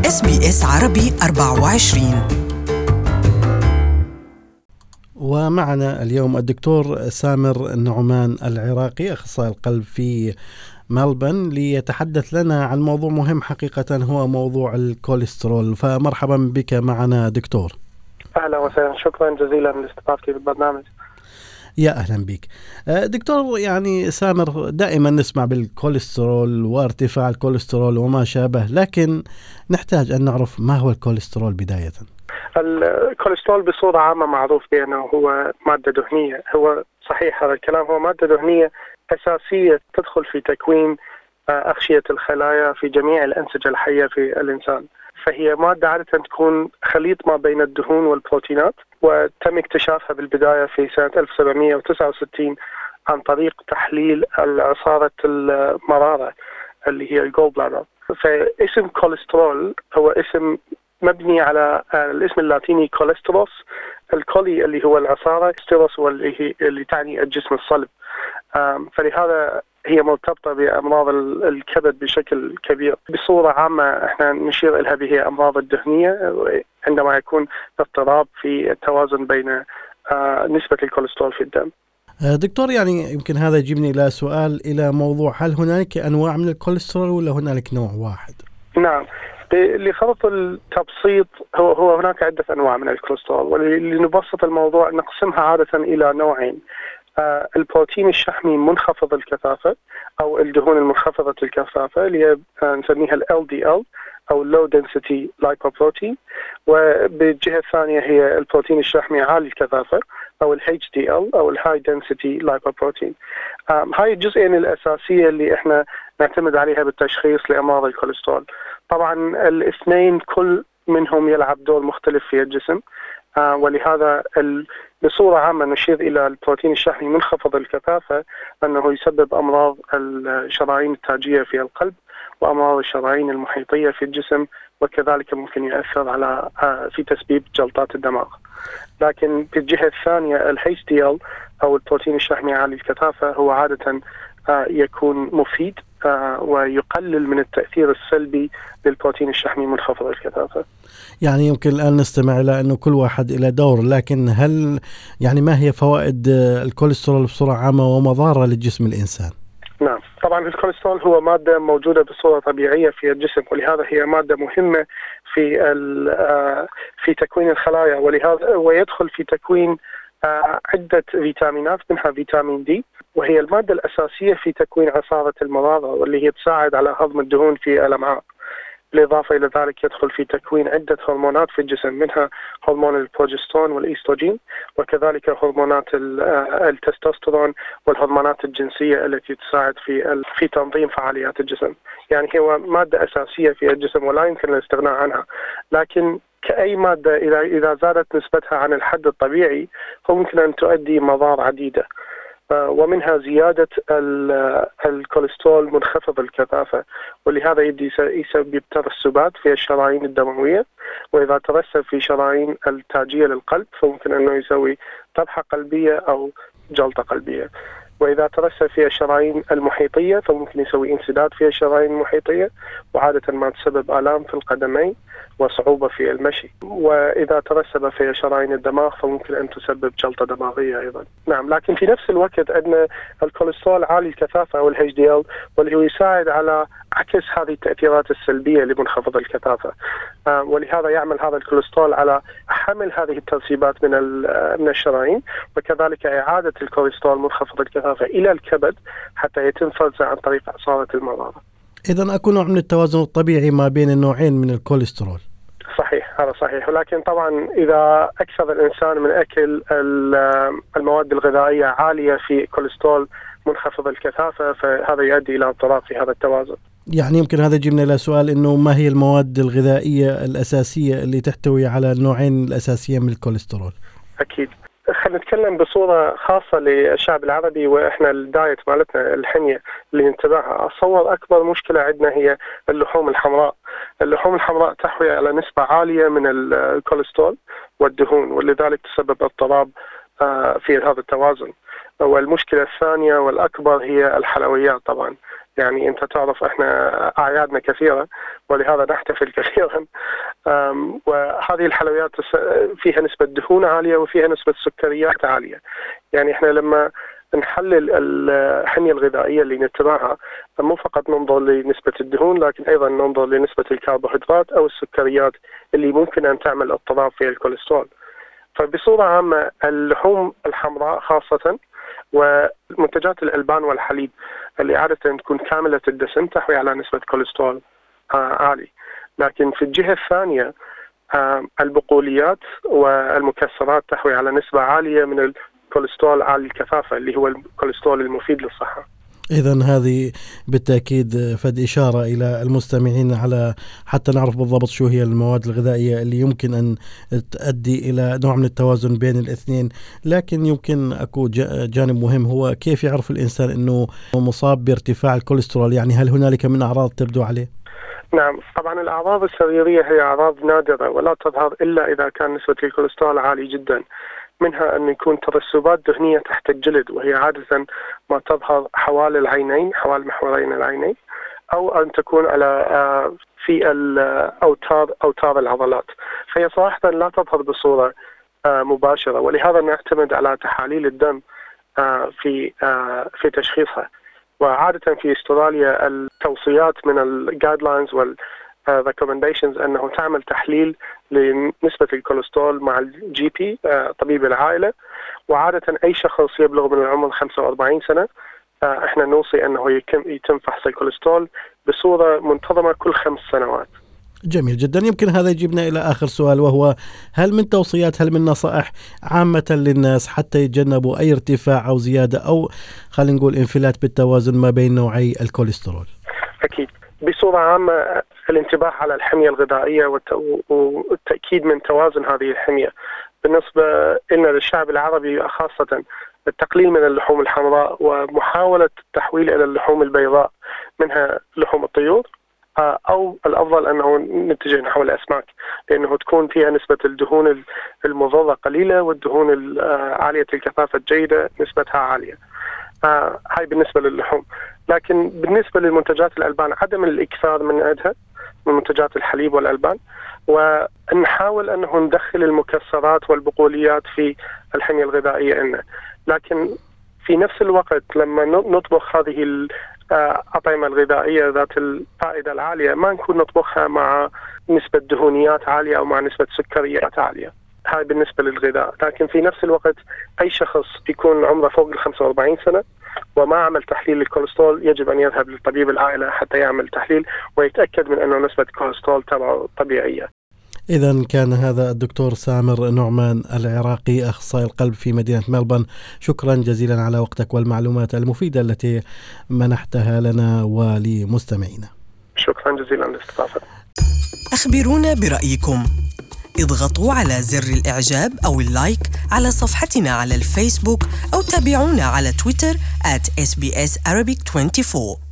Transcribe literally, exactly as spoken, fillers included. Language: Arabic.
إس بي إس عربي أربعة وعشرين. ومعنا اليوم الدكتور سامر النعمان العراقي أخصائي القلب في ملبن ليتحدث لنا عن موضوع مهم حقيقة، هو موضوع الكوليسترول. فمرحبا بك معنا دكتور. أهلا وسهلا، شكرا جزيلا لاستضافتي في البرنامج. يا أهلا بك دكتور. يعني سامر، دائما نسمع بالكوليسترول وارتفاع الكوليسترول وما شابه، لكن نحتاج أن نعرف ما هو الكوليسترول بداية. الكوليسترول بصورة عامة معروف بأنه هو مادة دهنية. هو صحيح هذا الكلام، هو مادة دهنية أساسية تدخل في تكوين أغشية الخلايا في جميع الأنسجة الحية في الإنسان. فهي مادة عادة تكون خليط ما بين الدهون والبروتينات، وتم اكتشافها بالبداية في سنة ألف وسبعمائة وتسعة وستين عن طريق تحليل عصارة المرارة اللي هي الجول بلادر. فاسم كوليسترول هو اسم مبني على الاسم اللاتيني كوليستروس، الكولي اللي هو العصارة، ستيروس واللي هي اللي تعني الجسم الصلب. فلهذا هي مرتبطة بأمراض الكبد بشكل كبير. بصورة عامة احنا نشير إليها به أمراض الدهنية عندما يكون اضطراب في التوازن بين نسبة الكوليسترول في الدم. دكتور، يعني يمكن هذا يجيبني إلى سؤال، إلى موضوع هل هناك أنواع من الكوليسترول ولا هنالك نوع واحد؟ نعم، لخطط التبسيط هو هو هناك عدة أنواع من الكوليسترول، ولنبسط الموضوع نقسمها عادة إلى نوعين: آه البروتين الشحمي منخفض الكثافة أو الدهون المنخفضة الكثافة اللي هي نسميها ال إل دي إل أو Low Density Lipoprotein، وبالجهة الثانية هي البروتين الشحمي عالي الكثافة أو ال إتش دي إل أو ال High Density Lipoprotein. آه هاي الجزئين الأساسية اللي احنا نعتمد عليها بالتشخيص لأمراض الكوليسترول. طبعا الاثنين كل منهم يلعب دور مختلف في الجسم، آه ولهذا بصورة عامة نشير إلى البروتين الشحمي منخفض الكثافة أنه يسبب أمراض الشرايين التاجية في القلب وأمراض الشرايين المحيطية في الجسم، وكذلك ممكن يؤثر على آه في تسبيب جلطات الدماغ. لكن في الجهة الثانية ال إتش دي إل أو البروتين الشحمي عالي الكثافة هو عادة آه يكون مفيد آه ويقلل من التأثير السلبي للبروتين الشحمي منخفض الكثافة. يعني يمكن الآن نستمع إلى أنه كل واحد إلى دور، لكن هل يعني ما هي فوائد الكوليسترول بصورة عامة ومضارة للجسم الإنسان؟ نعم، طبعا الكوليسترول هو مادة موجودة بصورة طبيعية في الجسم، ولهذا هي مادة مهمة في في تكوين الخلايا، ولهذا ويدخل في تكوين عدة فيتامينات منها فيتامين دي، وهي المادة الأساسية في تكوين عصارة المرارة واللي هي تساعد على هضم الدهون في الأمعاء. بالإضافة إلى ذلك يدخل في تكوين عدة هرمونات في الجسم، منها هرمون البروجسترون والإيستروجين، وكذلك هرمونات التستوستيرون والهرمونات الجنسية التي تساعد في في تنظيم فعاليات الجسم. يعني هو مادة أساسية في الجسم ولا يمكن الاستغناء عنها، لكن كأي مادة إذا إذا زادت نسبتها عن الحد الطبيعي فممكن أن تؤدي مضار عديدة، ومنها زيادة الكوليسترول منخفض الكثافة، ولهذا يبدي يسبب ترسبات في الشرايين الدموية، وإذا ترسب في شرايين التاجية للقلب فممكن أنه يسوي طبحة قلبية أو جلطة قلبية، وإذا ترسب في الشرايين المحيطية فممكن يسوي انسداد في الشرايين المحيطية، وعادة ما تسبب آلام في القدمين وصعوبة في المشي، وإذا ترسب في شرايين الدماغ فممكن أن تسبب جلطة دماغية أيضا. نعم، لكن في نفس الوقت عندنا الكوليسترول عالي الكثافة أو ال إتش دي إل، واللي هو يساعد على عكس هذه التأثيرات السلبية لمنخفض الكثافة، آه ولهذا يعمل هذا الكوليسترول على حمل هذه الترسيبات من من الشرايين، وكذلك إعادة الكوليسترول منخفض الكثافة إلى الكبد حتى يتم فرزه عن طريق عصارة المرارة. إذن أكون نوع من التوازن الطبيعي ما بين النوعين من الكوليسترول. صحيح، هذا صحيح، ولكن طبعا إذا أكثر الإنسان من أكل المواد الغذائية عالية في كوليسترول منخفض الكثافة فهذا يؤدي إلى اضطراب في هذا التوازن. يعني يمكن هذا يجيبنا إلى سؤال، إنه ما هي المواد الغذائية الأساسية اللي تحتوي على النوعين الأساسيين من الكوليسترول؟ أكيد، خلينا نتكلم بصورة خاصة للشعب العربي، وإحنا الدايت مالتنا الحمية اللي نتبعها. أتصور أكبر مشكلة عندنا هي اللحوم الحمراء. اللحوم الحمراء تحوي على نسبة عالية من الكوليسترول والدهون، ولذلك تسبب اضطراب في هذا التوازن. والمشكلة الثانية والأكبر هي الحلويات. طبعا يعني أنت تعرف إحنا أعيادنا كثيرة ولهذا نحتفل كثيرا، وهذه الحلويات فيها نسبة دهون عالية وفيها نسبة سكريات عالية. يعني إحنا لما نحلل الحمية الغذائية اللي نتبعها مو فقط ننظر لنسبة الدهون، لكن أيضا ننظر لنسبة الكربوهيدرات أو السكريات اللي ممكن أن تعمل اضطراب في الكوليسترول. فبصورة عامة اللحوم الحمراء خاصة ومنتجات الألبان والحليب اللي عادة تكون كاملة الدسم تحوي على نسبة كوليسترول عالي. لكن في الجهة الثانية البقوليات والمكسرات تحوي على نسبة عالية من الكوليسترول عالي الكثافة اللي هو الكوليسترول المفيد للصحة. إذن هذه بالتأكيد فد إشارة إلى المستمعين على حتى نعرف بالضبط شو هي المواد الغذائية اللي يمكن أن تؤدي إلى نوع من التوازن بين الاثنين. لكن يمكن أكو جانب مهم هو كيف يعرف الإنسان أنه مصاب بارتفاع الكوليسترول، يعني هل هنالك من أعراض تبدو عليه؟ نعم، طبعا الأعراض السريرية هي أعراض نادرة ولا تظهر إلا إذا كان نسبة الكوليسترول عالي جدا، منها أن يكون ترسبات دهنية تحت الجلد وهي عادة ما تظهر حوالي العينين حوالي محورين العينين، أو أن تكون على في الأوتار أوتار العضلات، فهي صراحة لا تظهر بصورة مباشرة، ولهذا نعتمد على تحاليل الدم في في تشخيصها. وعادة في استراليا التوصيات من الجايد لاينز وال recommendations أنه تعمل تحليل لنسبة الكوليسترول مع الجي بي طبيب العائلة، وعادة أي شخص يبلغ من العمر خمسة وأربعين سنة احنا نوصي أنه يتم فحص الكوليسترول بصورة منتظمة كل خمس سنوات. جميل جدا. يمكن هذا يجيبنا إلى آخر سؤال، وهو هل من توصيات هل من نصائح عامة للناس حتى يتجنبوا أي ارتفاع أو زيادة أو خلينا نقول انفلات بالتوازن ما بين نوعي الكوليسترول؟ أكيد. بصورة عامة الانتباه على الحمية الغذائية والتأكيد من توازن هذه الحمية. بالنسبة لنا للشعب العربي خاصة التقليل من اللحوم الحمراء ومحاولة التحويل إلى اللحوم البيضاء منها لحوم الطيور، أو الأفضل أنه نتجه نحو الأسماك لأنه تكون فيها نسبة الدهون المضرة قليلة والدهون عالية الكثافة الجيدة نسبتها عالية. آه هاي بالنسبة للحوم. لكن بالنسبة للمنتجات الألبان عدم الإكثار من عندها من منتجات الحليب والألبان، ونحاول أنه ندخل المكسرات والبقوليات في الحمية الغذائية إلنا. لكن في نفس الوقت لما نطبخ هذه الأطعمة الغذائية ذات الفائدة العالية ما نكون نطبخها مع نسبة دهونيات عالية أو مع نسبة سكريات عالية. هاي بالنسبة للغذاء. لكن في نفس الوقت أي شخص يكون عمره فوق ال خمسة وأربعين سنة وما عمل تحليل للكوليسترول يجب أن يذهب للطبيب العائلة حتى يعمل تحليل ويتأكد من أنه نسبة الكوليسترول تبعه طبيعية. إذن كان هذا الدكتور سامر نعمان العراقي أخصائي القلب في مدينة ملبورن. شكرا جزيلا على وقتك والمعلومات المفيدة التي منحتها لنا ولمستمعينا. شكرا جزيلا لاستضافتك. أخبرونا برأيكم، اضغطوا على زر الإعجاب أو اللايك على صفحتنا على الفيسبوك أو تابعونا على تويتر آت إس بي إس Arabic أربعة وعشرين.